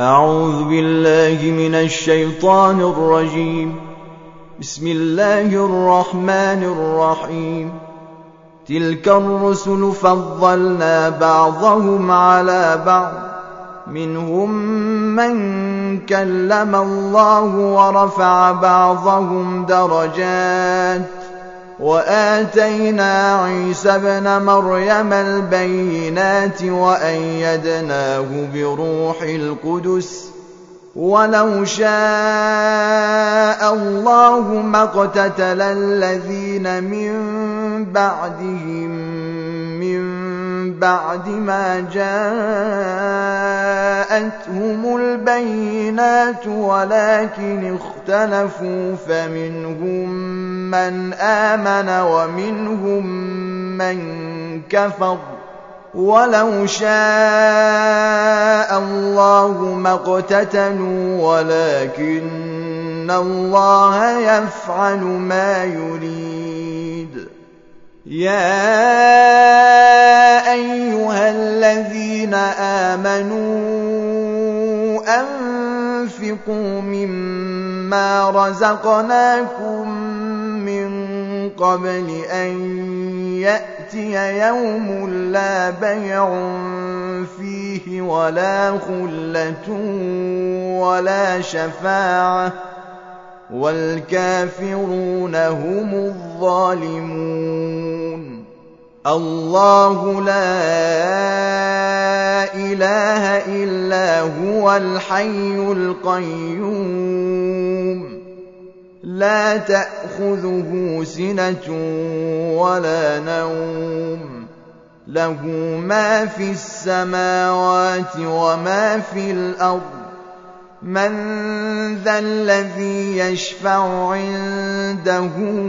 أعوذ بالله من الشيطان الرجيم. بسم الله الرحمن الرحيم. تلك الرسل فضلنا بعضهم على بعض، منهم من كلم الله ورفع بعضهم درجات، وآتينا عيسى ابن مريم البينات وأيدناه بروح القدس، ولو شاء الله ما اقتتل الذين من بعدهم من بعد ما جاءتهم البينات ولكن اختلفوا، فمنهم من آمن ومنهم من كفر، ولو شاء الله ما اقتتلوا ولكن الله يفعل ما يريد. يا أيها الذين آمنوا أنفقوا مما رزقناكم من قبل أن يأتي يوم لا بيع فيه ولا خلة ولا شفاعة، والكافرون هم الظالمون. الله لا إله إلا هو الحي القيوم، لا تأخذه سنة ولا نوم، له ما في السماوات وما في الأرض. من ذا الذي يشفع عنده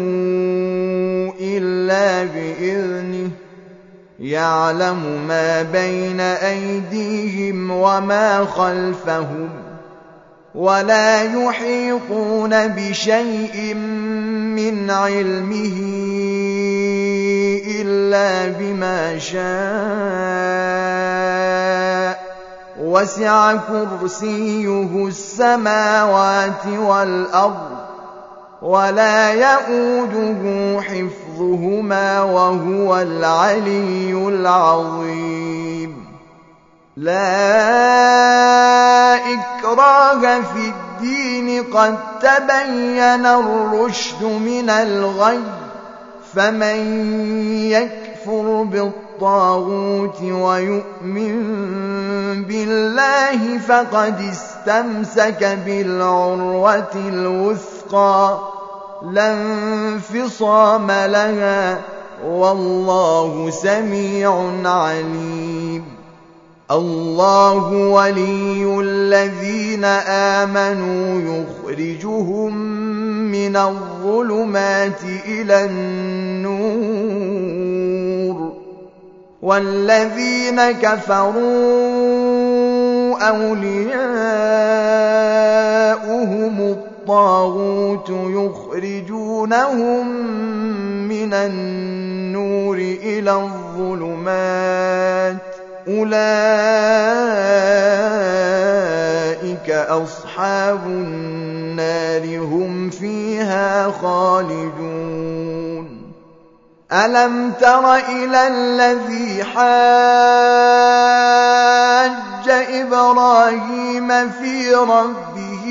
إلا بإذنه، يعلم ما بين أيديهم وما خلفهم، ولا يحيطون بشيء من علمه إلا بما شاء، وسع كرسيه السماوات والأرض، ولا يئوده حفظهما وهو العلي العظيم. لا إكراه في الدين، قد تبين الرشد من الغي، فمن يكفر بالطاغوت ويؤمن بالله فقد استمسك بالعروة الوثقى، لا انفصام لها، والله سميع عليم. الله ولي الذين آمنوا يخرجهم من الظلمات إلى النور، والذين كفروا أولياؤهم الطاغوت يخرجونهم من النور إلى الظلمات، أولئك أصحاب النار هم فيها خالدون. ألم تر إلى الذي حاج إبراهيم في ربه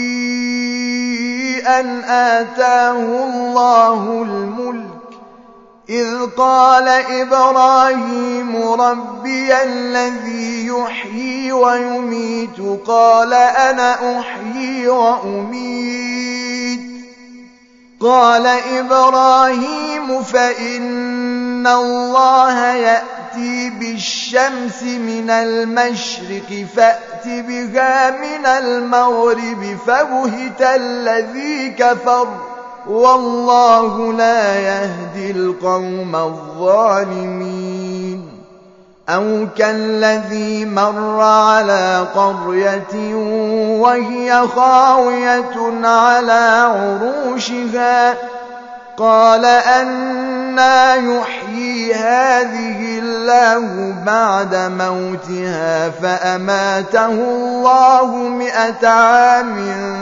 أن آتاه الله الملك، إذ قال إبراهيم ربي الذي يحيي ويميت، قال أنا أحيي وأميت. قال إبراهيم فإن الله يأتي بالشمس من المشرق فأت بها من المغرب، فبهت الذي كفر، والله لا يهدي القوم الظالمين. أو كالذي مر على قرية وهي خاوية على عروشها قال أنى يحيي هذه الله بعد موتها فأماته الله 100 عام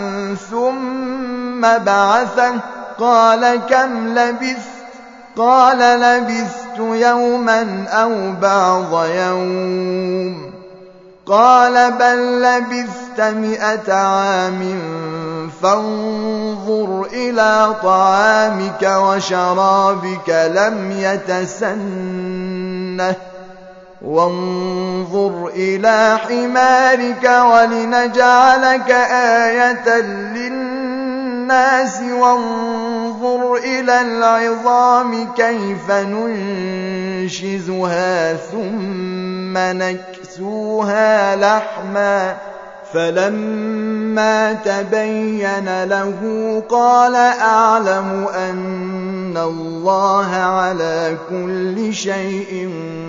ثم بعثه قال كم لبثت قال لبثت يوما أو بعض يوم قال بل لبثت 100 عام فانظر إلى طعامك وشرابك لم يتسنه وانظر إلى حمارك ولنجعلك آية للناس وانظر إلى العظام كيف ننشزها ثم نكسوها لحما فلما تبين له قال أعلم أن الله على كل شيء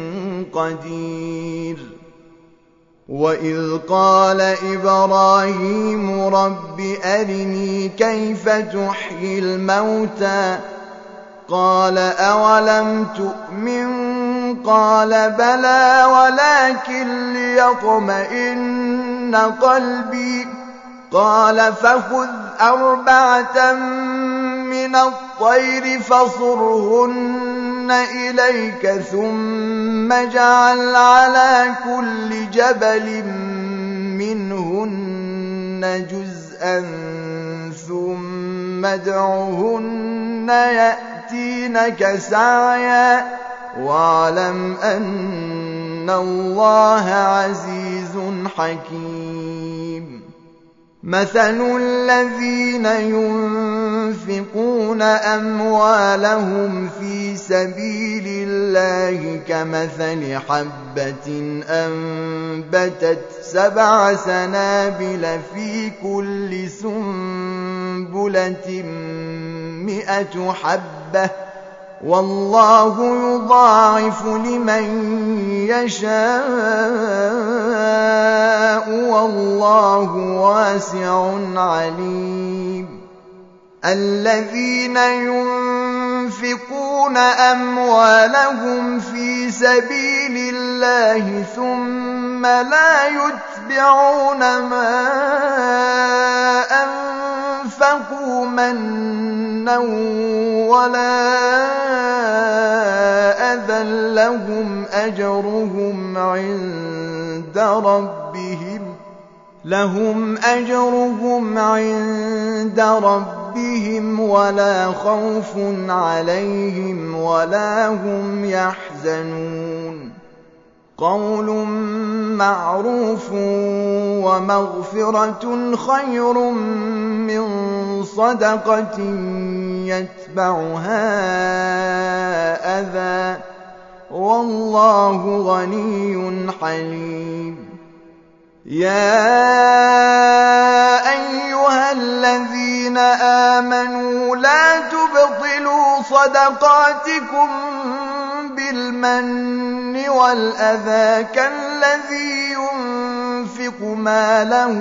قدير وإذ قال إبراهيم رب أرني كيف تحيي الموتى قال أولم تؤمن قال بلى ولكن ليطمئن قلبي قال فخذ 4 من الطير فصرهن إليك ثم اجعل على كل جبل منهن جزءا ثم ادعهن يأتينك سعيا واعلم أن الله عزيز حكيم مثل الذين ينفقون أموالهم في سبيل الله كمثل حبة أنبتت 7 سنابل في كل سنبلة 100 حبة والله يضاعف لمن يشاء والله واسع عليم الذين ينفقون أموالهم في سبيل الله ثم لا يتبعون ما أنفقوا منا ولا أذى لهم أجرهم عند ربهم ولا خوف عليهم ولا هم يحزنون قول معروف ومغفرة خير من صدقة يتبعها أذى والله غني حليم يا أيها الذين آمنوا لا تبطلوا صدقاتكم بالمن والأذى كالذي ينفق ماله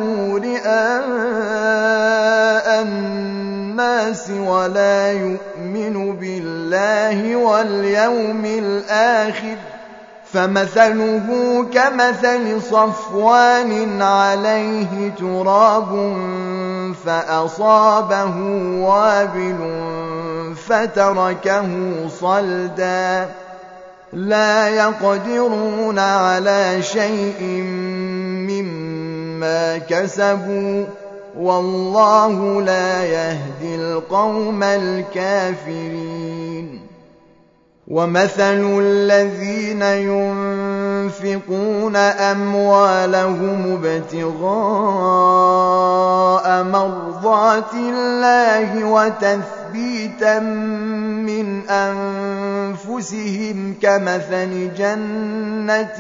رئاء الناس ولا يؤمن بالله واليوم الآخر فمثله كمثل صفوان عليه تراب فأصابه وابل فتركه صلدا لا يقدرون على شيء مما كسبوا والله لا يهدي القوم الكافرين ومثل الذين ينفقون أموالهم ابتغاء مرضات الله وتثبيتا من أنفسهم كمثل جنة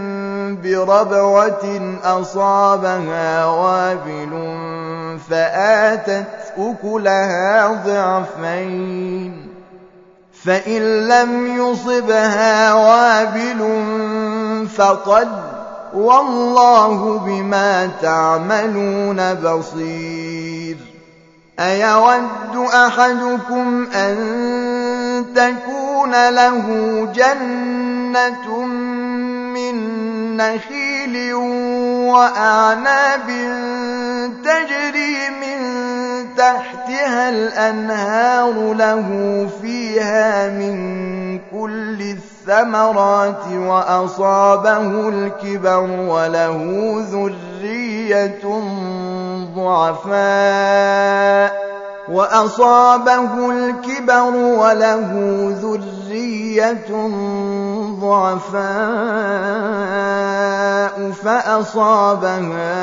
بربوة أصابها وابل فآتت أكلها ضعفين فإن لم يصبها وابل فطل والله بما تعملون بصير أيود أحدكم أن تكون له جنة من نخيل وأعناب تجري من تحتها الأنهار له فيها من كل الثمرات وأصابه الكبر وله ذرية ضعفاء فأصابها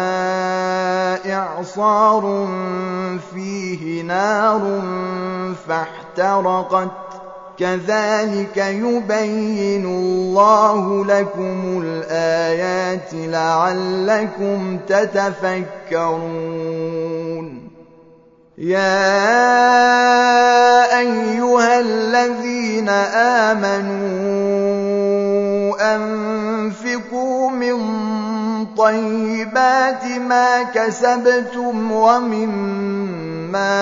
إعصار فيه نار فاحترقت كذلك يبين الله لكم الآيات لعلكم تتفكرون يا أيها الذين آمنوا أنفقوا من طيبات ما كسبتم ومما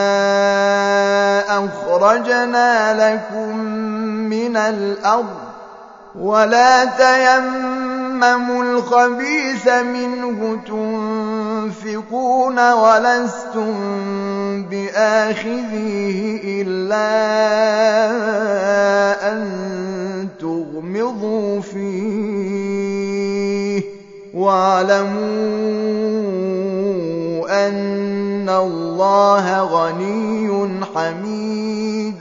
أخرجنا لكم من الأرض ولا تيمموا الخبيث منه تنفقون ولستم بآخذيه إلا أن تغمضوا فيه واعلموا أن الله غني حميد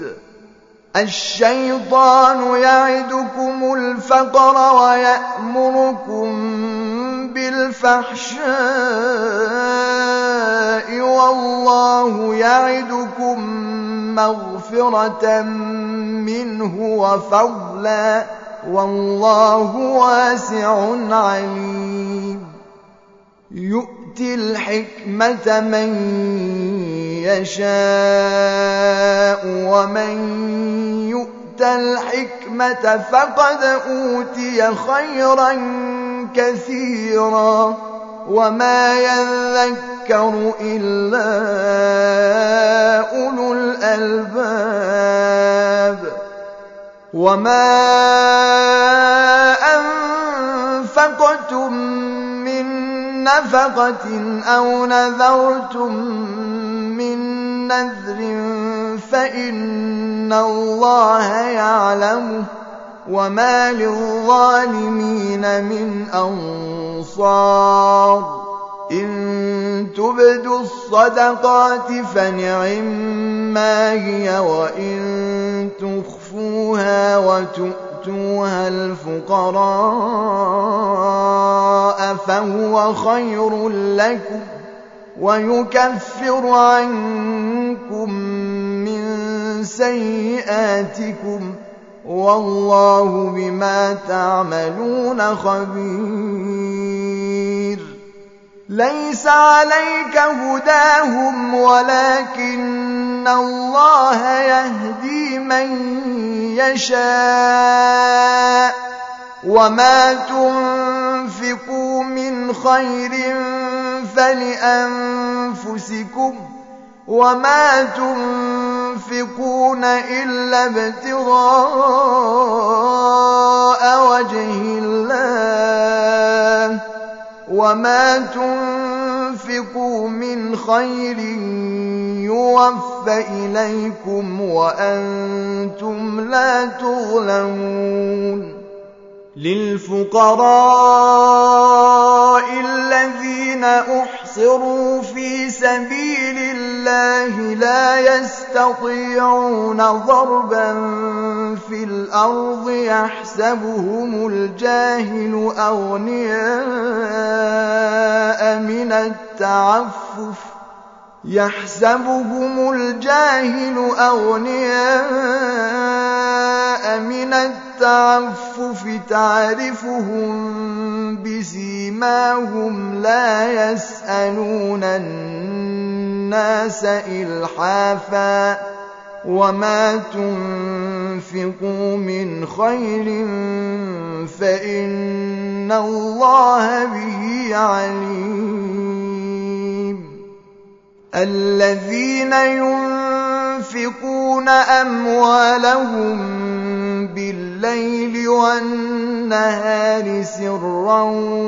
الشيطان يعدكم الفقر ويأمركم بالفحشاء والله يعدكم مغفرة منه وفضلا والله واسع عليم يؤتي الحكمة من يشاء ومن يؤت الحكمة فقد أوتي خيرا كثيرا وما يذكر إلا أولو الألباب وما أنفقتم من نفقة أو نذرتم من نذر فإن الله يعلمه وما للظالمين من أنصار إن تبدوا الصدقات فنعما هي وإن تخفوها وتؤتوها الفقراء فهو خير لكم ويكفر عنكم من سيئاتكم والله بما تعملون خبير ليس عليك هداهم ولكن الله يهدي من يشاء وما تنفقوا من خير فلأنفسكم وما تنفقون إلا ابتغاء وجه الله وما تنفقوا من خير يوفى إليكم وأنتم لا تظلمون للفقراء الذين أحصروا في سبيل الله لا يستطيعون ضربا في الأرض يحسبهم الجاهل أغنياء من التعفف تعرفهم بسيماهم لا يسألون الناس إلحافا وما تنفقوا من خير فإن الله به عليم الذين ينفقون أموالهم بالليل والنهار سرا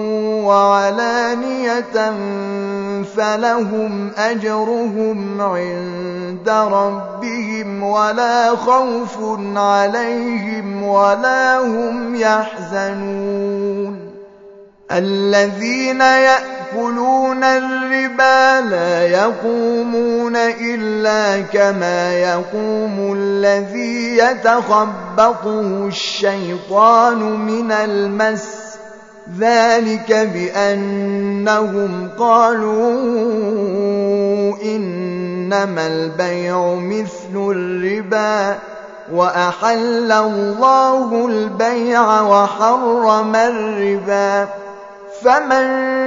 وعلانية فلهم أجرهم عند ربهم ولا خوف عليهم ولا هم يحزنون الذين يأكلون الربا لا يقومون إلا كما يقوم الذي يتخبطه الشيطان من المس ذلك بأنهم قالوا إنما البيع مثل الربا وأحل الله البيع وحرم الربا فمن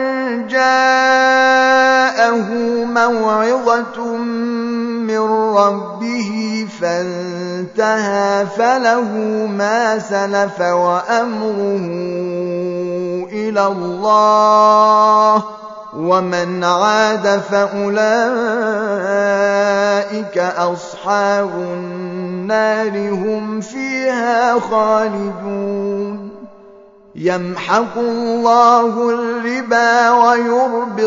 جاءه موعظة من ربه فانتهى فله ما سلف وأمره إلى الله ومن عاد فأولئك أصحاب النار هم فيها خالدون يمحق الله الربا ويربي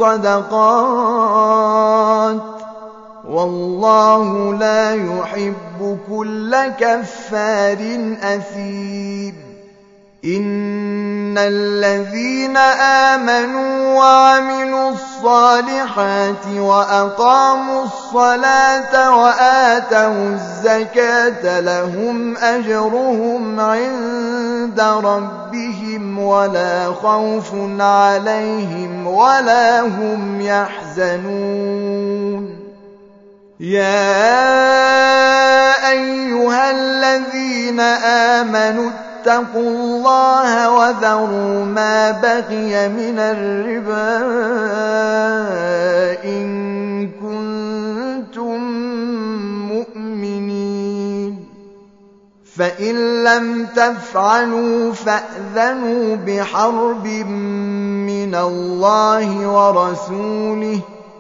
الصدقات والله لا يحب كل كفار أثيم إن الذين آمنوا وعملوا الصالحات وأقاموا الصلاة وآتوا الزكاة لهم أجرهم عند ربهم ولا خوف عليهم ولا هم يحزنون يا أيها الذين آمنوا اتقوا الله وذروا ما بقي من الربا إن كنتم مؤمنين فإن لم تفعلوا فأذنوا بحرب من الله ورسوله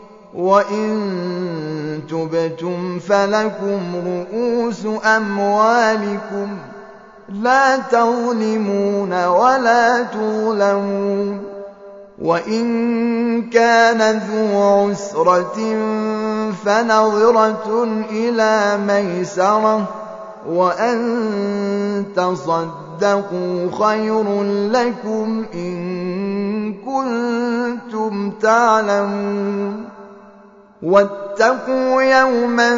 وإن تبتم فلكم رؤوس أموالكم لا تظلمون ولا تظلمون وإن كان ذو عسرة فنظرة إلى ميسرة وأن تصدقوا خير لكم إن كنتم تعلمون واتقوا يوما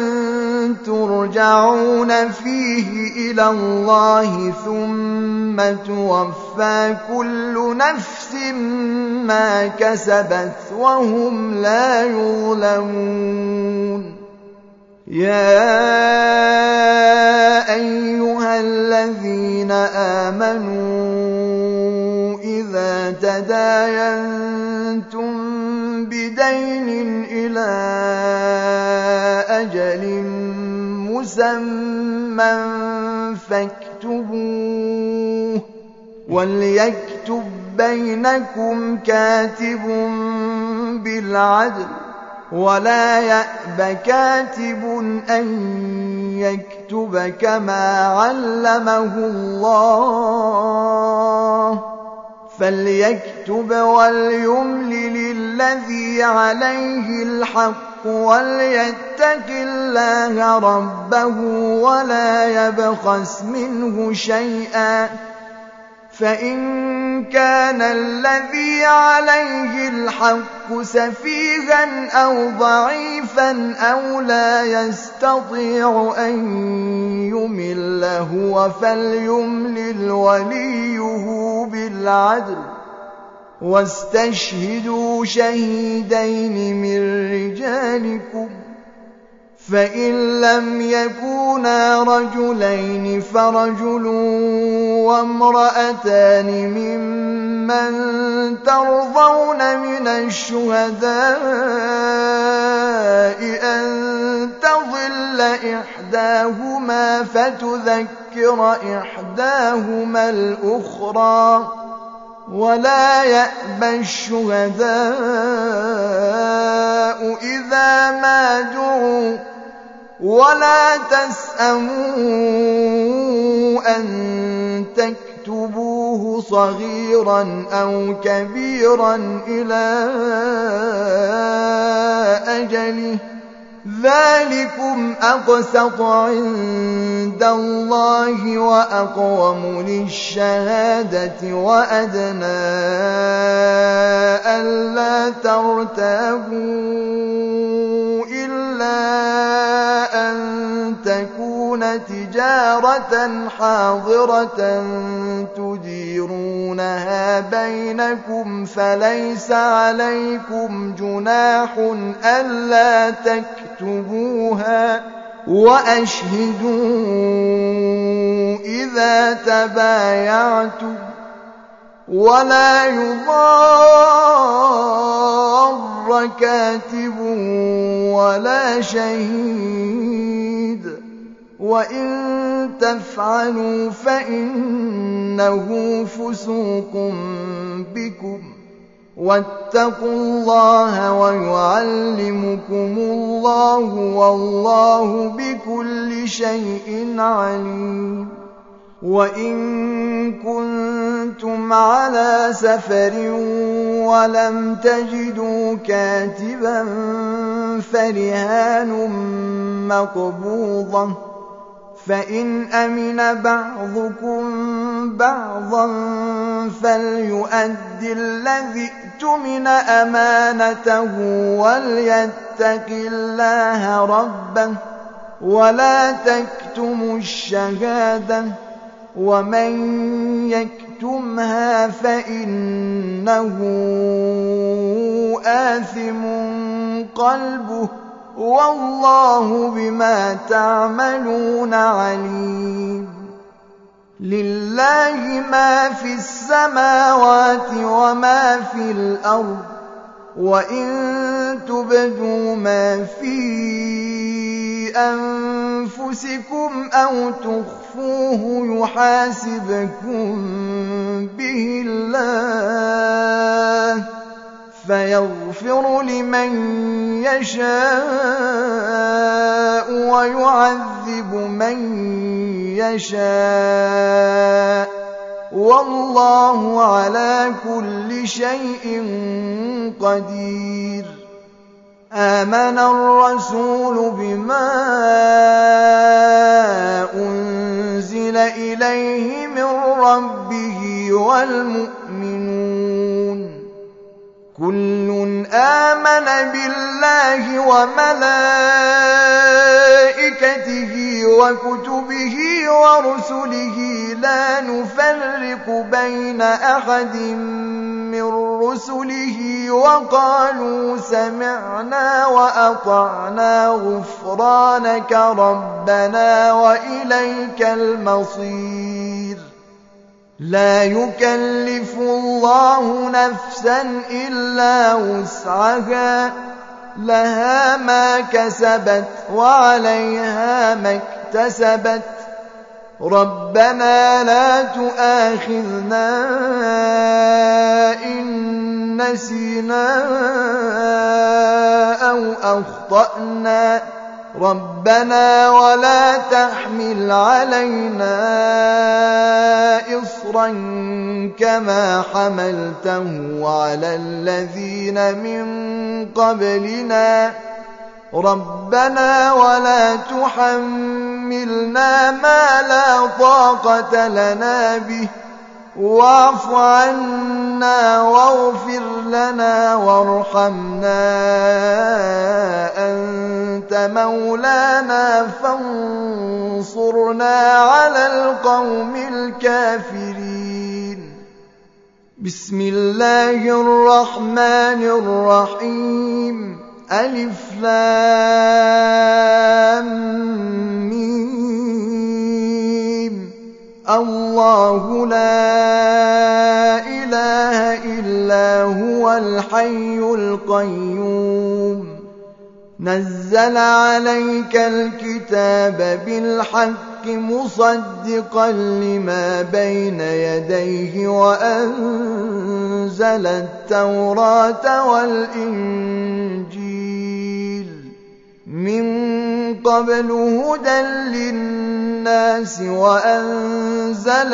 ترجعون فيه إلى الله ثم توفى كل نفس ما كسبت وهم لا يظلمون يا أيها الذين آمنوا إذا تداينتم بدين إلى أجل مسمى فاكتبوه وليكتب بينكم كاتب بالعدل ولا يأب كاتب أن يكتب كما علمه الله فليكتب وليملل الذي عليه الحق وليتق الله ربه ولا يبخس منه شيئا فإن كان الذي عليه الحق سفيها أو ضعيفا أو لا يستطيع أن يمل هو فليملل وليه بالعدل واستشهدوا شهيدين من رجالكم فإن لم يكونا رجلين فرجل وامرأتان ممن ترضون من الشهداء أن تضل إحداهما فتذكر إحداهما الأخرى ولا يأبى الشهداء إذا ولا تسأموا أن تكتبوه صغيرا أو كبيرا إلى أجله ذلكم أقسط عند الله وأقوم للشهادة وأدنى ألا ترتابوا إلا أن تكون تجارة حاضرة تديرونها بينكم فليس عليكم جناح ألا تكتبوها وأشهدوا إذا تبايعتم ولا يضار كاتب ولا شهيد وإن تفعلوا فإنه فسوق بكم واتقوا الله ويعلمكم الله والله بكل شيء عليم وإن كنتم على سفر ولم تجدوا كاتبا فرهان مقبوضة فإن أمن بعضكم بعضا فليؤد الذي اؤتمن أمانته وليتق الله ربه ولا تكتموا الشهادة ومن يكتمها فإنه آثم قلبه والله بما تعملون عليم لله ما في السماوات وما في الأرض وإن تبدوا ما في أنفسكم أو تخفوه يحاسبكم به الله فيغفر لمن يشاء ويعذب من يشاء والله على كل شيء قدير آمن الرسول بما أنزل إليه من ربه والمؤمنون كل آمن بالله وملائكته وكتبه ورسله لا نفرق بين أحد من رسله وقالوا سمعنا وأطعنا غفرانك ربنا وإليك المصير لا يكلف الله نفسا إلا وسعها لها ما كسبت وعليها ما اكتسبت ربنا لا تؤاخذنا إن نسينا أو أخطأنا ربنا ولا تحمل علينا إصرا كما حملته على الذين من قبلنا ربنا ولا تحملنا ما لا طاقة لنا به واعف عنا واغفر لنا وارحمنا أنت مولانا فانصرنا على القوم الكافرين بسم الله الرحمن الرحيم ألف لام ميم الله لا إله إلا هو الحي القيوم نزل عليك الكتاب بالحق مصدقا لما بين يديه وأنزل التوراة والإنجيل قبل هدى للناس وأنزل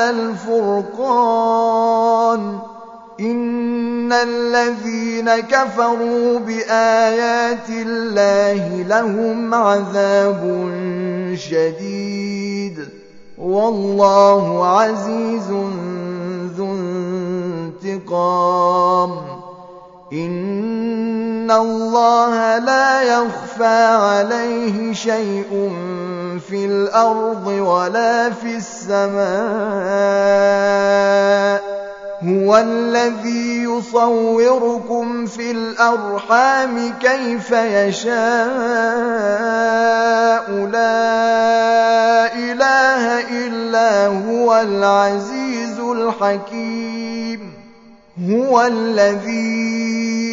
الفرقان إن الذين كفروا بآيات الله لهم عذاب شديد والله عزيز ذو انتقام إن الله لا يخفى عليه شيء في الأرض ولا في السماء هو الذي يصوركم في الأرحام كيف يشاء لا إله إلا هو العزيز الحكيم هو الذي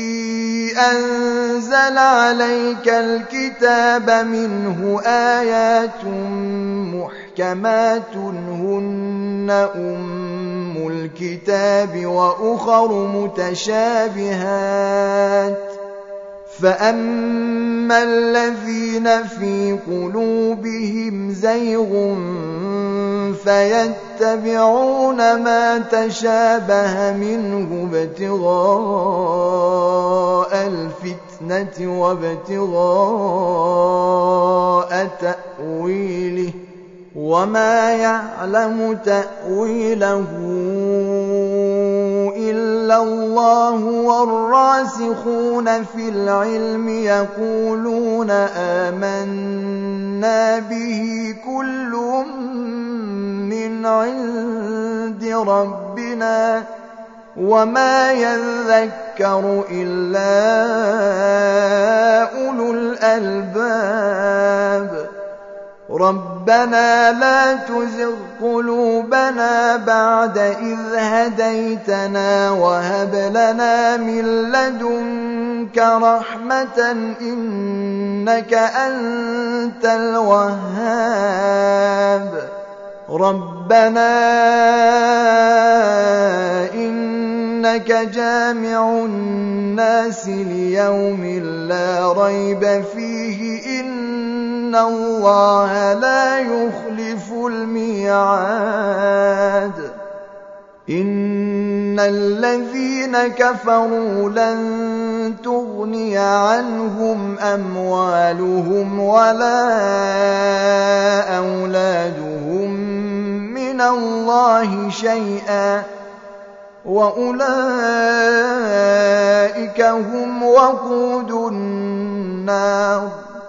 أنزل عليك الكتاب منه آيات محكمات هن أم الكتاب وأخر متشابهات فأما الذين في قلوبهم زيغ فيتبعون ما تشابه منه ابتغاء الفتنة وابتغاء تأويله وما يعلم تأويله إلا الله والراسخون في العلم يقولون آمنا به كل من عند ربنا وما يذكر إلا أولو الألباب ربنا لا تزغ قلوبنا بعد إذ هديتنا وهب لنا من لدنك رحمة إنك أنت الوهاب ربنا إنك جامع الناس ليوم لا ريب فيه إن الله لا يخلف الميعاد إن الذين كفروا لن تغني عنهم أموالهم ولا أولادهم من الله شيئا وأولئك هم وقود النار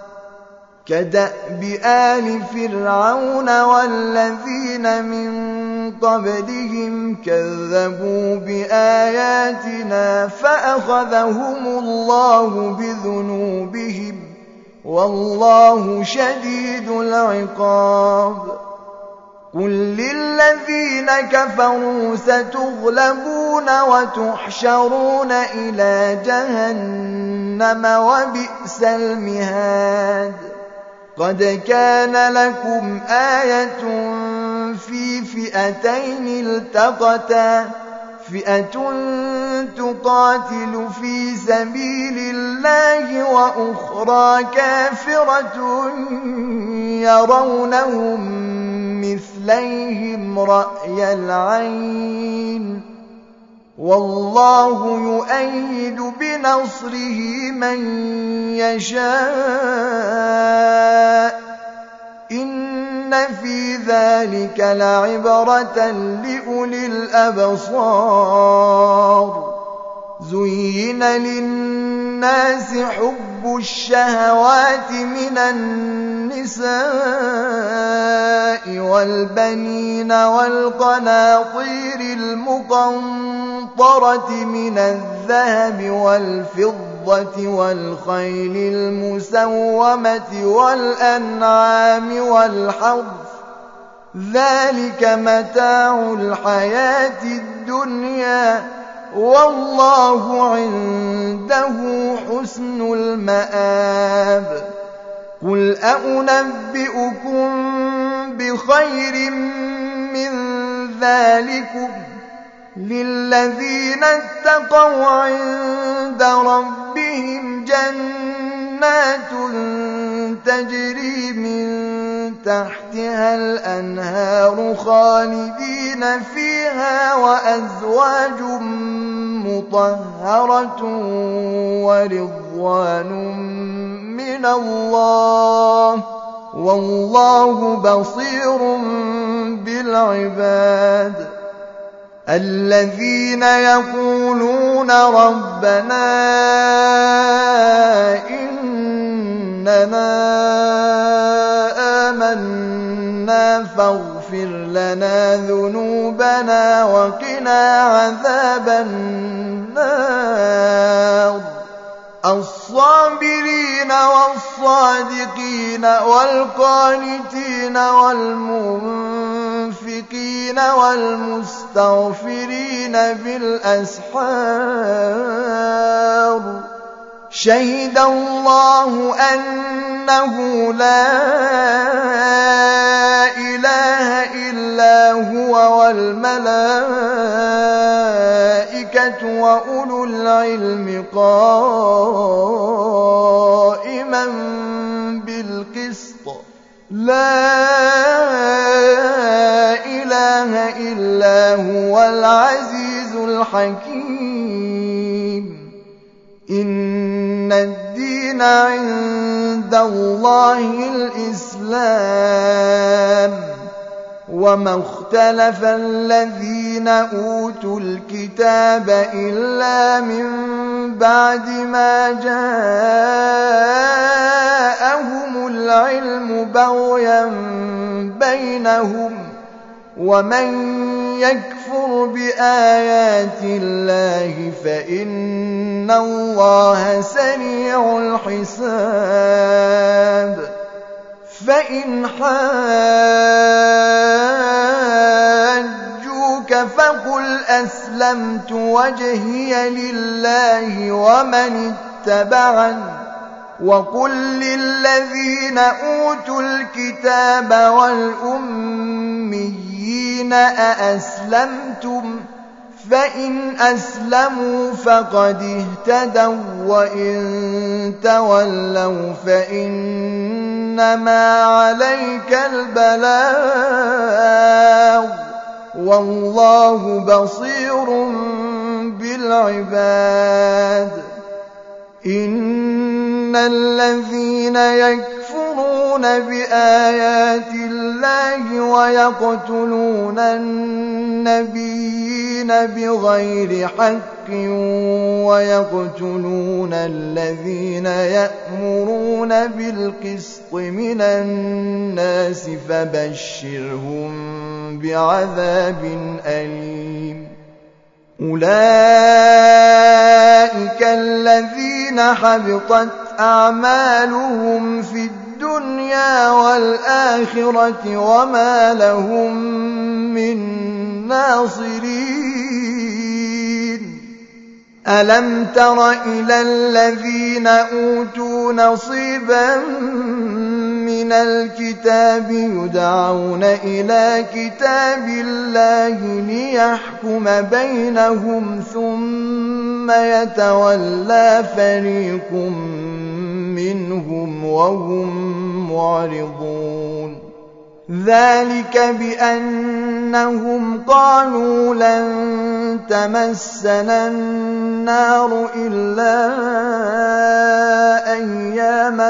كدأب آل فرعون والذين من قبلهم كذبوا بآياتنا فأخذهم الله بذنوبهم والله شديد العقاب قل للذين كفروا ستغلبون وتحشرون إلى جهنم وبئس المهاد قد كان لكم آية في فئتين التقتا فئة تقاتل في سبيل الله وأخرى كافرة يرونهم مثليهم رأي العين والله يؤيد بنصره من يشاء إن في ذلك لعبرة لأولي الأبصار زين للناس حب الشهوات من النساء والبنين والقناطير المقنطرة من الذهب والفضة والخيل المسومة والأنعام والحرث ذلك متاع الحياة الدنيا والله عنده حسن المآب قل أنبئكم بخير من ذلكم للذين اتقوا عند ربهم جنات تجري من تحتها الأنهار خالدين فيها وأزواج مطهرة ورضوان من الله والله بصير بالعباد الذين يقولون ربنا إننا آمنا فاغفر لنا ذنوبنا وقنا عذاب النار الصابرين والصادقين والقانتين والمنفقين والمستغفرين بالأسحار شهد الله أنه لا إله إلا هو والملائكة وأولو العلم قائما بالقسط لا إله إلا هو العزيز الحكيم إن الدين عند الله الإسلام وما اختلف الذين أوتوا الكتاب إلا من بعد ما جاءهم العلم بغيا بينهم ومن يكفر بآيات الله فإن الله سريع الحساب فإن حاجوك فقل أسلمت وجهي لله ومن اتبعني وقل للذين أوتوا الكتاب والأميين أأسلمتم فإن أسلموا فقد اهتدوا وإن تولوا فإنما عليك البلاغ والله بصير بالعباد إن الذين يكفرون بآيات الله ويقتلون النبيين بغير حق ويقتلون الذين يأمرون بالقسط من الناس فبشرهم بعذاب أليم أولئك الذين حبطت أعمالهم في الدنيا والآخرة وما لهم من ناصرين ألم تر إلى الذين أوتوا نصيبا من الكتاب يدعون إلى كتاب الله ليحكم بينهم ثم يتولى فريق منهم وهم معرضون ذلك بأنهم قالوا لن تمسنا النار إلا أياما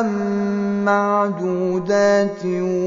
معدودات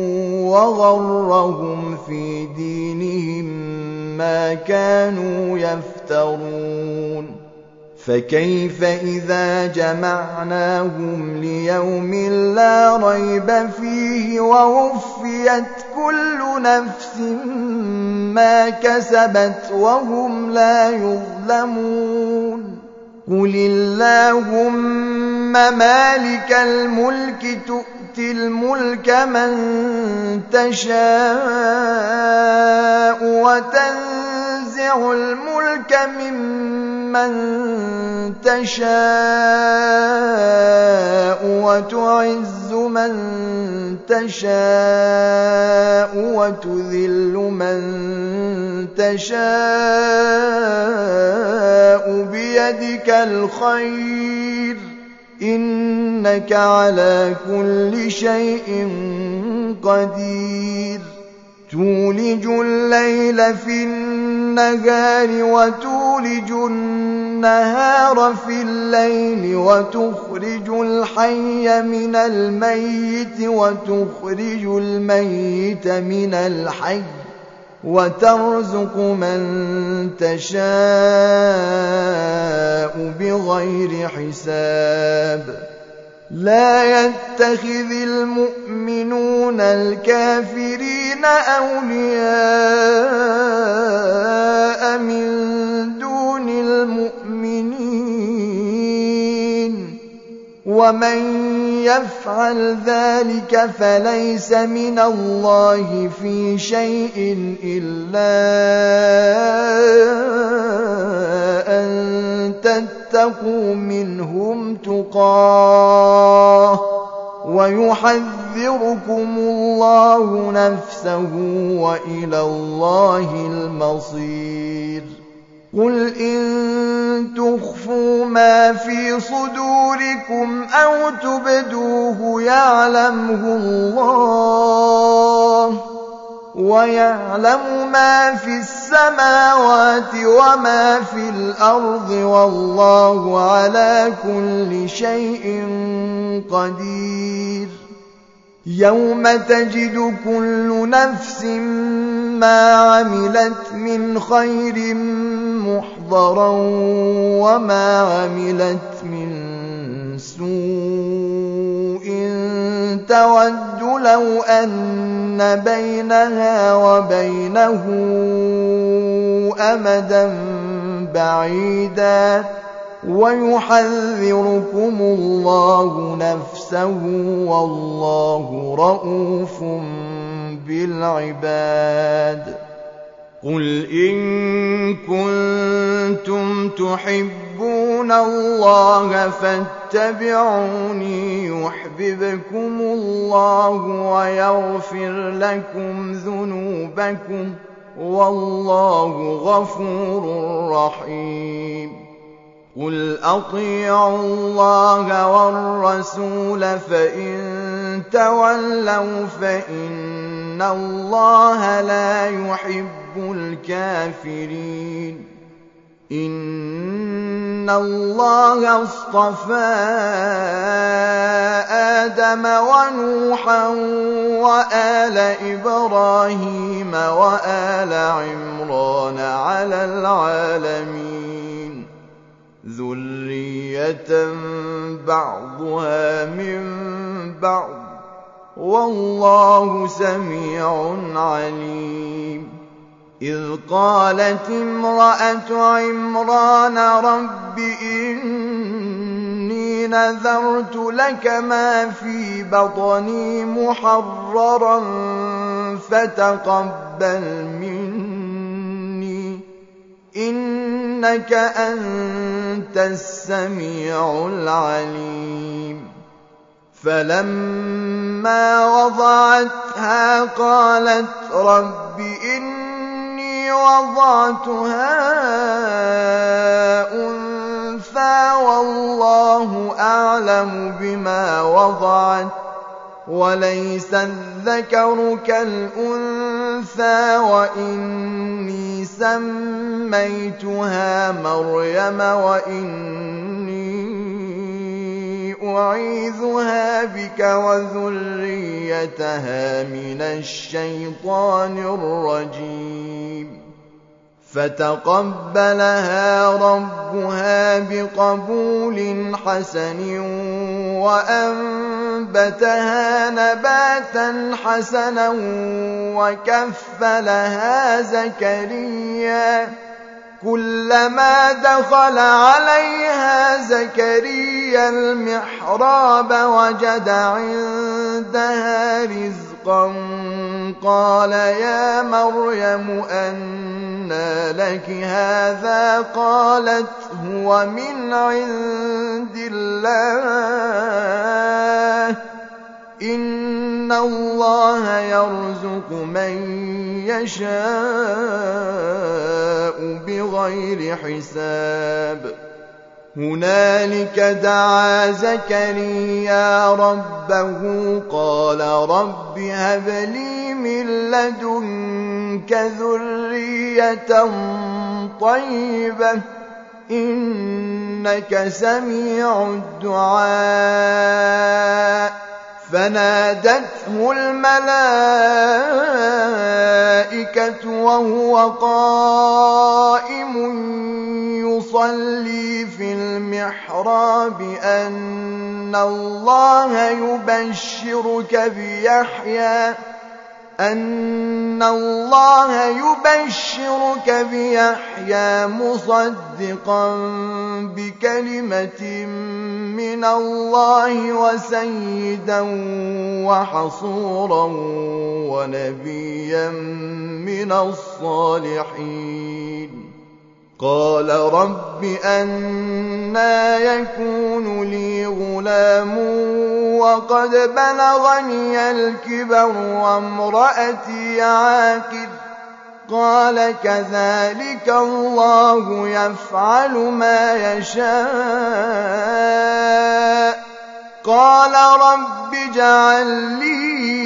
وغرهم في دينهم ما كانوا يفترون فكيف إذا جمعناهم ليوم لا ريب فيه ووفيت كل نفس ما كسبت وهم لا يظلمون قل اللهم مالك الملك تؤتي الملك من تشاء وتنزع الملك ممن تشاء وتعز من تشاء وتذل من تشاء بيدك الخير إنك على كل شيء قدير تولج الليل في النهار وتولج النهار في الليل وتخرج الحي من الميت وتخرج الميت من الحي وترزق من تشاء بغير حساب لا يتخذ المؤمنون الكافرين أولياء من دون المؤمنين ومن يفعل ذلك فليس من الله في شيء إلا أن تتقوا منهم تقاه ويحذركم الله نفسه وإلى الله المصير قل إن تخفوا ما في صدوركم أو تبدوه يعلمه الله ويعلم ما في السماوات وما في الأرض والله على كل شيء قدير يوم تجد كل نفس ما عملت من خير محضرا وما عملت من سوء تود لو أن بينها وبينه أمدا بعيدا ويحذركم الله نفسه والله رءوف بالعباد قل إن كنتم تحبون الله فاتبعوني يحببكم الله ويغفر لكم ذنوبكم والله غفور رحيم قل أطيعوا الله والرسول فإن تولوا فإن الله لا يحب الكافرين إن الله اصطفى آدم ونوحا وآل إبراهيم وآل عمران على العالمين ذرية بعضها من بعض والله سميع عليم إذ قالت امرأة عمران رب إني نذرت لك ما في بطني محررا فتقبل مني إنك أنت السميع العليم فلما وضعتها قالت رب إني وضعتها أنثى والله أعلم بما وضعت وليس الذكر كالأنثى وإني سميتها مريم وإني أعيذها بك وذريتها من الشيطان الرجيم فتقبلها ربها بقبول حسن وأنبتها نباتا حسنا وكفلها زكريا كلما دخل عليها زكريا المحراب وجد عندها رزقا قال يا مريم أنى لك هذا قالت هو من عند الله إن الله يرزق من يشاء بغير حساب هنالك دعا زكريا ربه قال رب هب لي من لدنك ذرية طيبة إنك سميع الدعاء فنادته الملائكة وهو قائم يصلي في المحراب أن الله يبشرك بيحيى مصدقا بكلمة من الله وسيدا وحصورا ونبيا من الصالحين قال رب أنى يكون لي غلام وقد بلغني الكبر وامرأتي عاقر قال كذلك الله يفعل ما يشاء قال رب اجعل لي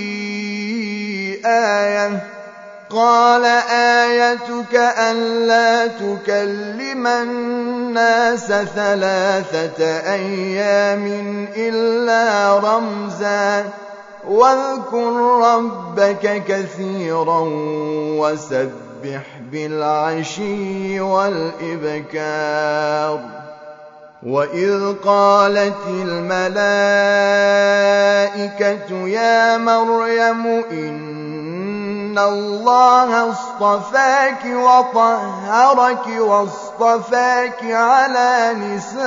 آية قال آيتك ألا تكلم الناس 3 أيام إلا رمزا واذكر ربك كثيرا وسبح بالعشي والإبكار وإذ قالت الملائكة يا مريم إن الله اصطفاك وطهرك واصطفاك على نساء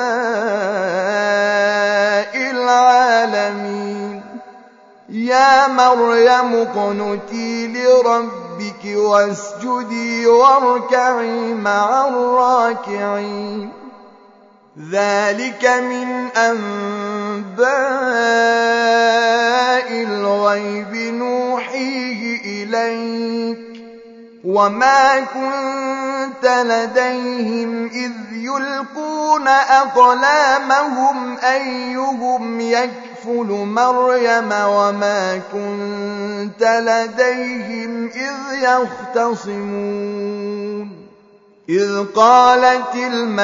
العالمين يا مريم اقنتي لربك واسجدي واركعي مع الراكعين ذلك من أنباء الغيب نوحيه إليك وما كنت لديهم إذ يلقون أقلامهم أيهم يكفل مريم وما كنت لديهم إذ يختصمون إذ قالت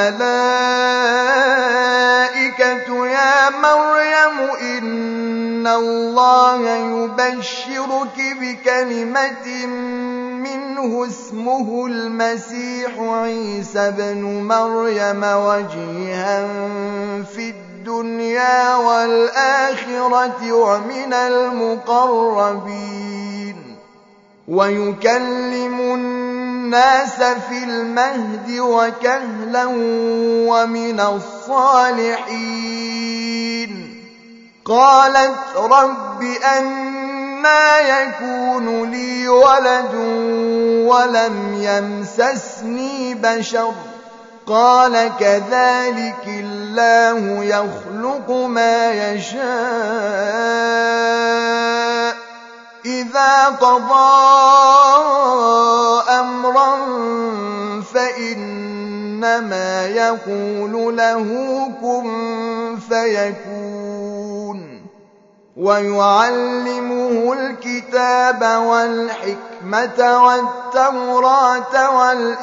الملائكة يا مريم إن الله يبشرك بكلمة منه اسمه المسيح عيسى بن مريم وجيها في الدنيا والآخرة ومن المقربين ويكلم الناس في المهد وكهلا ومن الصالحين قالت رب أنى يكون لي ولد ولم يمسسني بشر قال كذلك الله يخلق ما يشاء إذا قضى أمرا فإنما يقول له كن فيكون ويعلمه الكتاب والحكمة والتوراة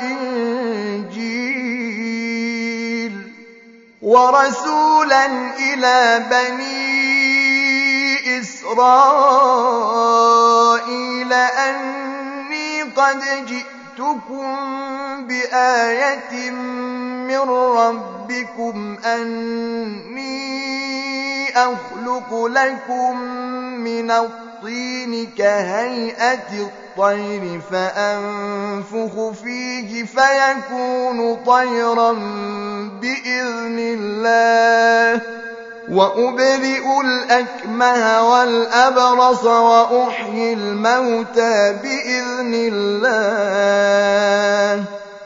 والإنجيل ورسولا إلى بني إسرائيل أني قد جئتكم بآية من ربكم أني أخلق لكم من الطين كهيئة الطير فأنفخ فيه فيكون طيرا بإذن الله وأبرئ الأكمه والأبرص وأحيي الموتى بإذن الله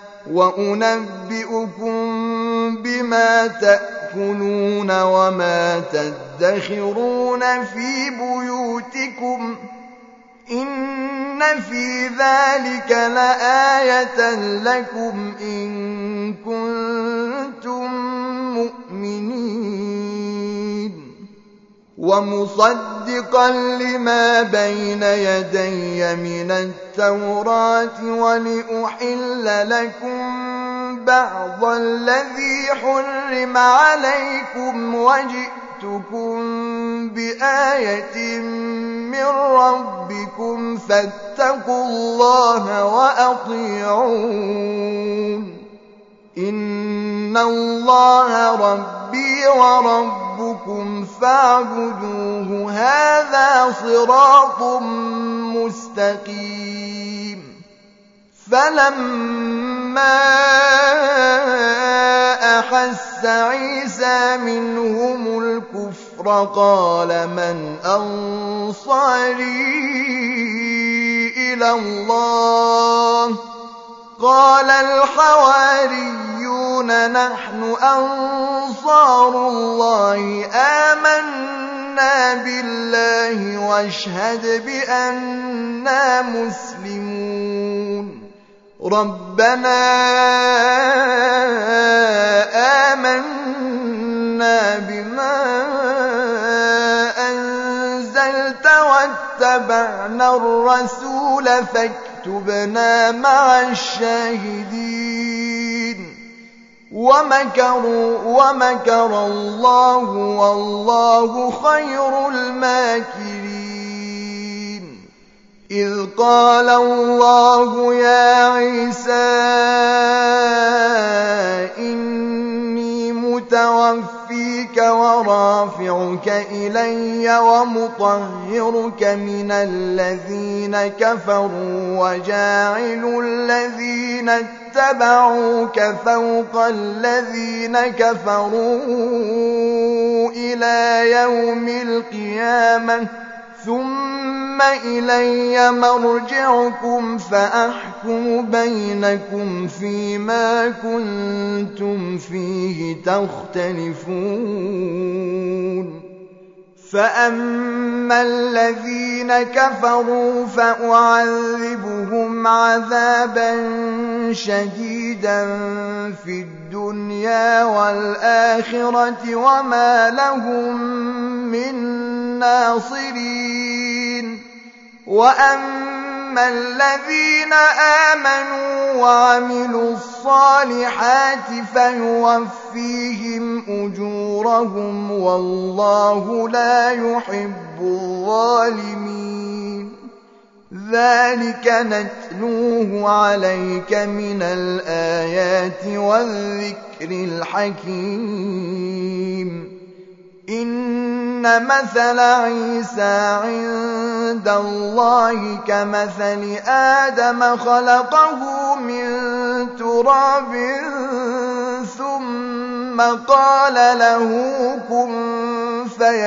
وأنبئكم بما تأكلون وما تدخرون في بيوتكم إن في ذلك لآية لكم إن كنتم ومصدقا لما بين يدي من التوراة ولأحل لكم بعض الذي حرم عليكم وجئتكم بآية من ربكم فاتقوا الله وأطيعون إن الله ربي وربكم فاعبدوه هذا صراط مستقيم فلما أحس عيسى منهم الكفر قال من أنصاري إلى الله قال الحواريون نحن أنصار الله آمنا بالله واشهد بأننا مسلمون ربنا آمنا بما أنزلت واتبعنا الرسول فاكتبنا مع الشاهدين ومكر الله والله خير الماكرين إذ قال الله يا عيسى إني متوفيك ورافعك إلي ومطهرك من الذين كفروا وجاعل الذين اتبعوك فوق الذين كفروا إلى يوم القيامة ثم إلي مرجعكم فأحكم بينكم فيما كنتم فيه تختلفون فأما الذين كفروا فأعذبهم عذابا شديدا في الدنيا والآخرة وما لهم من ناصرين وأما الذين آمنوا وعملوا الصالحات فيوفيهم أجورهم والله لا يحب الظالمين ذلك نتلوه عليك من الآيات والذكر الحكيم إن مثل عيسى عند الله كمثل آدم خلقه من تراب ثم قال له كن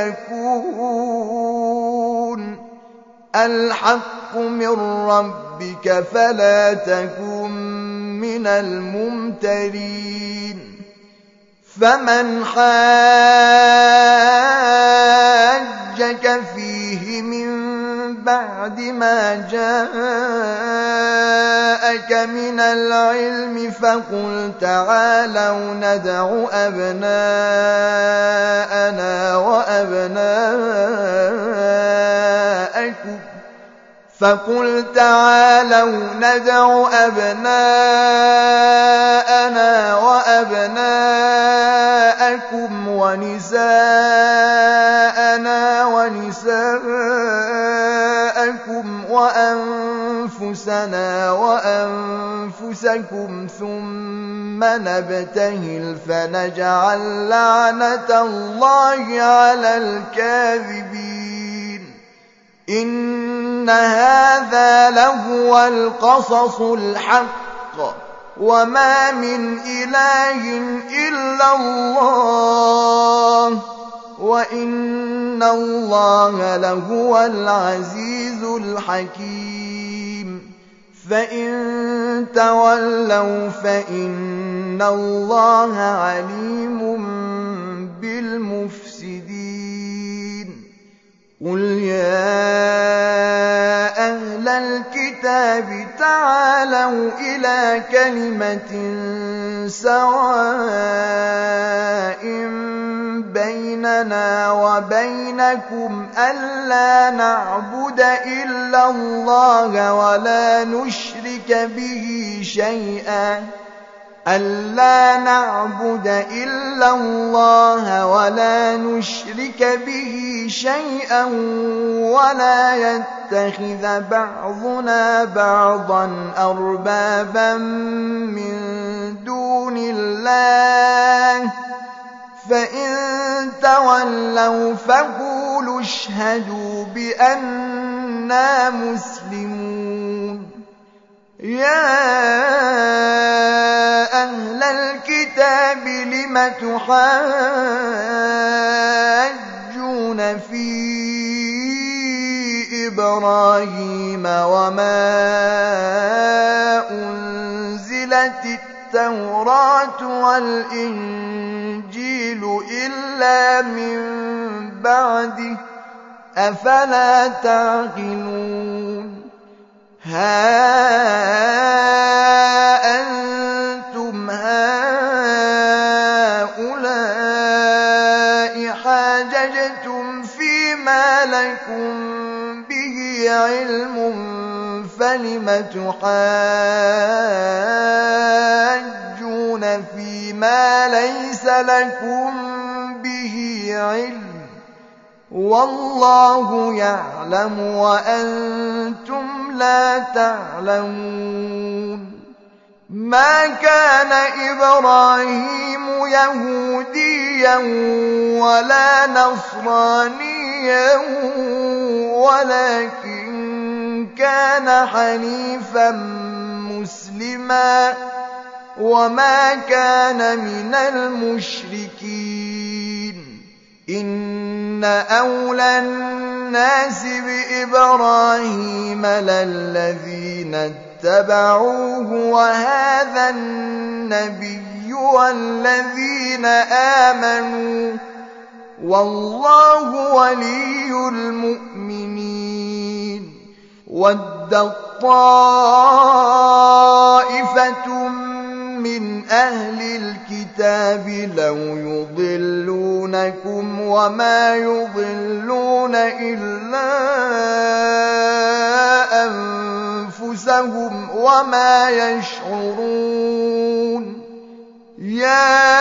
فيكون الحق من ربك فلا تكن من الممترين فمن حاجك فيه من بعد ما جاءك من العلم فقل تعالوا ندع أبناءنا وأبناءكم ونساءنا ونساءكم وأنفسنا وأنفسكم ثم نبتهل فنجعل لعنة الله على الكاذبين إن هذا لهو القصص الحق وما من إله إلا الله وإن الله لهو العزيز الحكيم فإن تولوا فإن الله عليم بالمفسدين قل يا أهل الكتاب تعالوا إلى كلمة سواء بيننا لكم ألا نعبد إلا الله ولا نشرك به شيئا ولا يتخذ بعضنا بعضا أربابا من دون الله فإن تولوا فقولوا اشهدوا بأننا مسلمون يا أهل الكتاب لم تحاجون في إبراهيم وما أنزلت التوراة والإنجيل إلا من بعده أفلا تعقلون ها أنتم هؤلاء حاججتم فيما لكم به علم فلم تحاجون فيما ليس لكم به علم والله يعلم وأنتم لا تعلمون ما كان إبراهيم يهوديا ولا نصرانيا ولكن كان حنيفا مسلما وما كان من المشركين إن أولى الناس بإبراهيم للذين اتبعوه وهذا النبي والذين آمنوا والله ولي المؤمنين ود طائفة من أهل الكتاب لو يضلونكم وما يضلون إلا أنفسهم وما يشعرون يا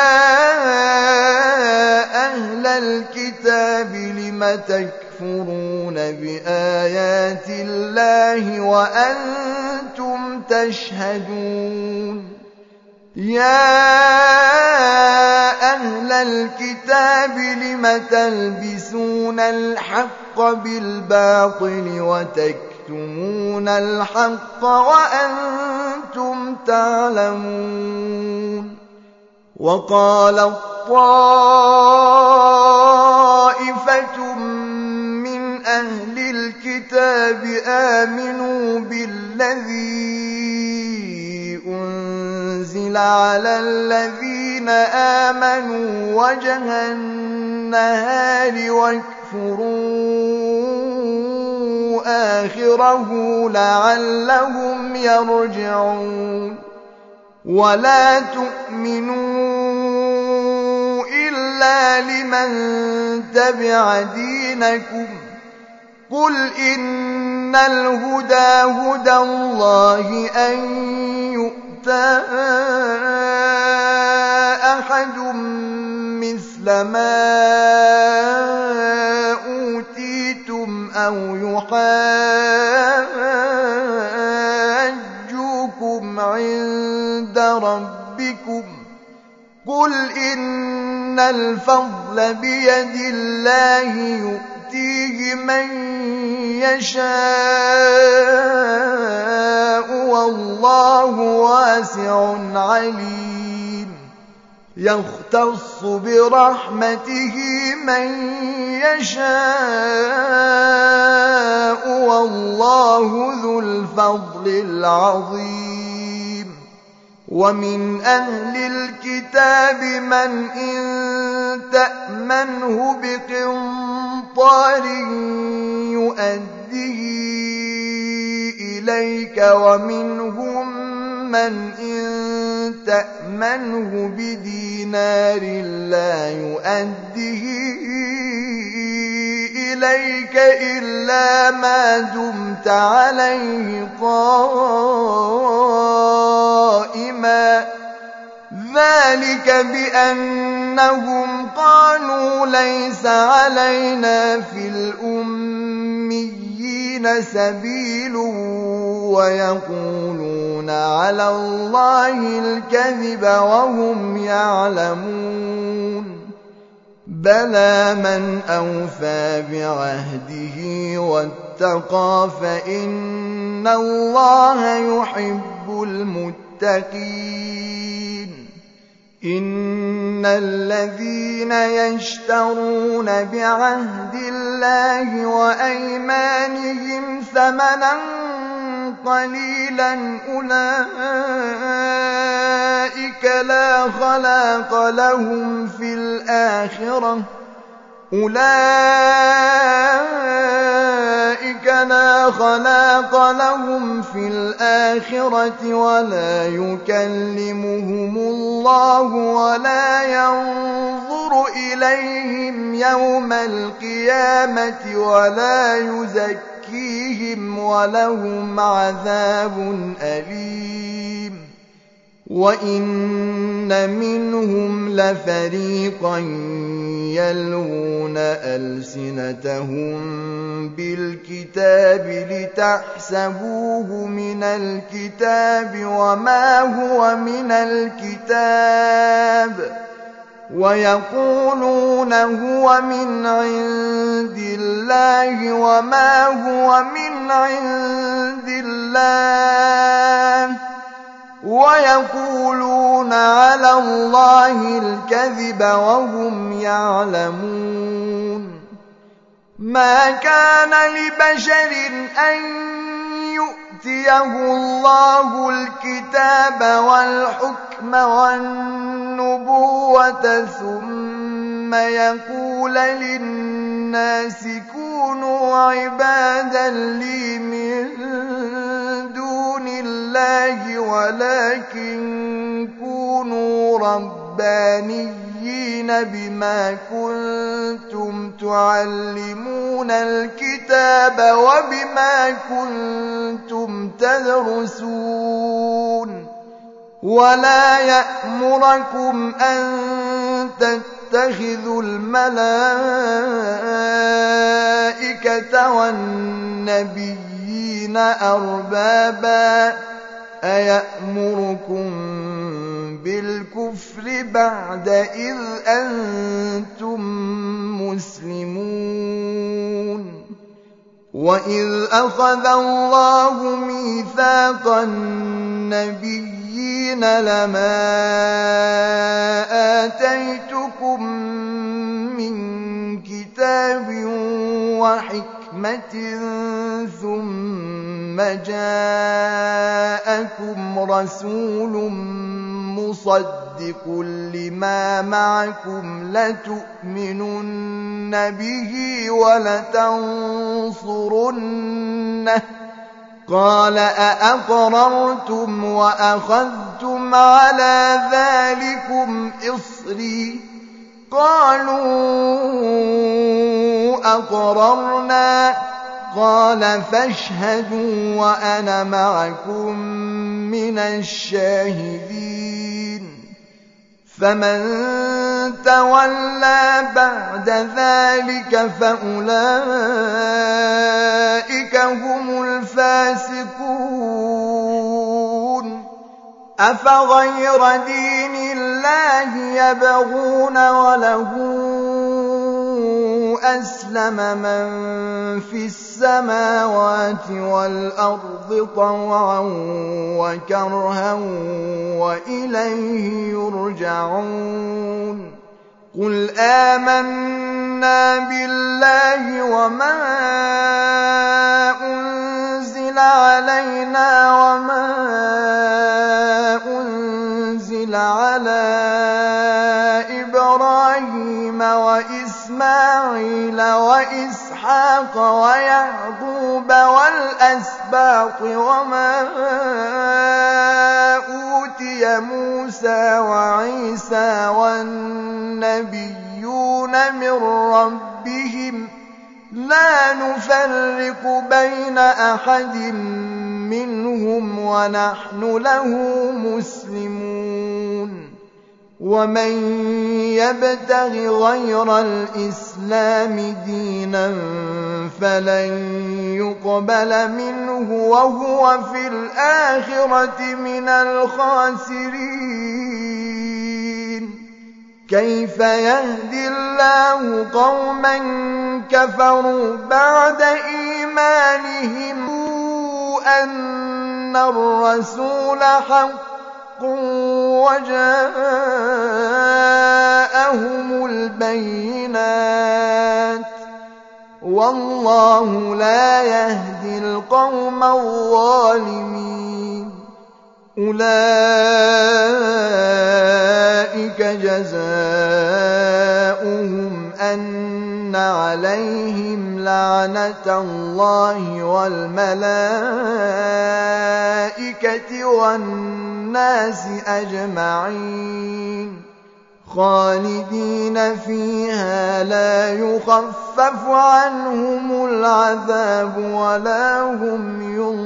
أهل الكتاب لم تكفرون بآيات الله وأنتم تشهدون يا أهل الكتاب لم تلبسون الحق بالباطل وتكتمون الحق وأنتم تعلمون وقال طائفة من أهل الكتاب آمنوا بالذي أنزل على الذين آمنوا وجه النهار واكفروا آخره لعلهم يرجعون ولا تؤمنوا إلا لمن تبع دينكم قل إن الهدى هدى الله أن يؤتى أحد مثل ما أوتيتم أو يحاجوكم عند ربكم قل إن الفضل بيد الله يؤتيه من يشاء والله واسع عليم يختص برحمته من يشاء والله ذو الفضل العظيم ومن أهل الكتاب من إن تأمنه بقنطار يؤديه إليك ومنهم من إن تأمنه بدينار لا يؤديه إليك إلا ما دمت عليه قائما ذلك بأنهم قالوا ليس علينا في الأميين سبيل ويقولون على الله الكذب وهم يعلمون بلى من أوفى بعهده واتقى فإن الله يحب المتقين إن الذين يشترون بعهد الله وأيمانهم ثمنا قليلا أولئك لا خلاق لهم في الآخرة ولا يكلمهم الله ولا ينظر إليهم يوم القيامة ولا يزكيهم ولهم عذاب أليم وإن منهم لفريقا يلوون ألسنتهم بالكتاب لتحسبوه من الكتاب وما هو من الكتاب ويقولون هو من عند الله وما هو من عند الله ويقولون على الله الكذب وهم يعلمون ما كان لبشر أن يؤتيه الله الكتاب والحكم والنبوة ثم يقول للناس كونوا عبادا لي من دون الله ولكن كونوا ربانيين بما كنتم تعلمون الكتاب وبما كنتم تدرسون ولا يأمركم أن تتخذوا الملائكة والنبيين أربابا أيأمركم بالكفر بعد إذ أنتم مسلمون وإذ أخذ الله ميثاق النبيين لما آتيتكم من كتاب وحكمة ثم جاءكم رسول مصدق لما معكم لتؤمنن به ولتنصرنه قال أأقررتم وأخذتم على ذلكم إصري قالوا أقررنا قال فاشهدوا وأنا معكم من الشاهدين فمن تولى بعد ذلك فأولئك هم الفاسقون أفغير دين الله يبغون وله أسلم من في السماوات والأرض طوعا وكرها وإليه يرجعون قل آمنا بالله وما أنزل علينا وما أنزل على إبراهيم وإسماعيل وإسحاق ويعقوب والأسباط وما أوتي موسى وعيسى والنبيون من ربهم لا نفرق بين أحد منهم ونحن له مسلمون ومن يبتغ غير الإسلام دينا فلن يقبل منه وهو في الآخرة من الخاسرين كيف يهدي الله قوما كفروا بعد إيمانهم أن الرسول حق وجاءهم البينات والله لا يهدي القوم الظالمين أولئك جزاؤهم أن عليهم لعنة الله والملائكة والناس أجمعين خالدين فيها لا يخفف عنهم العذاب ولا هم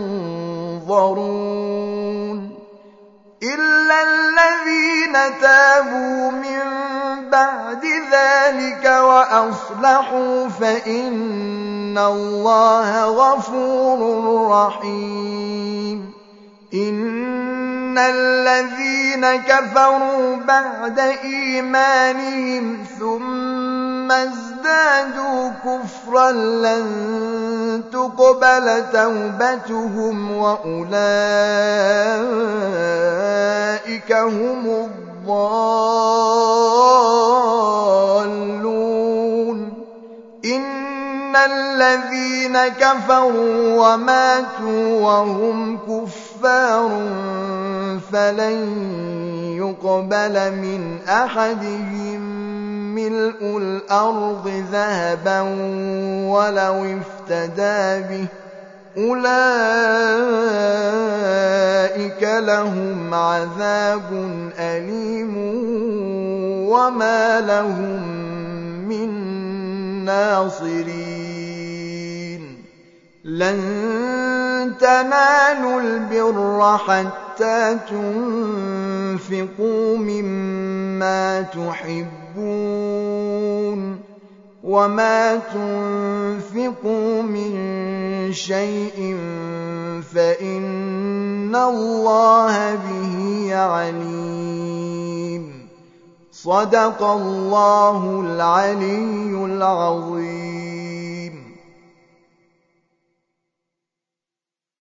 ينظرون إلا الذين تابوا من بعد ذلك وأصلحوا فإن الله غفور رحيم إن الذين كفروا بعد إيمانهم ثم ازدادوا كفرا لن تقبل توبتهم وأولئك هم الضالون إن الذين كفروا وماتوا وهم كفار فلن يقبل من أحدهم ملء الأرض ذهبا ولو افتدى به أولئك لهم عذاب أليم وما لهم من ناصرين لن تنالوا البر حتى تنفقوا مما تحبون وما تنفقوا من شيء فإن الله به عليم صدق الله العلي العظيم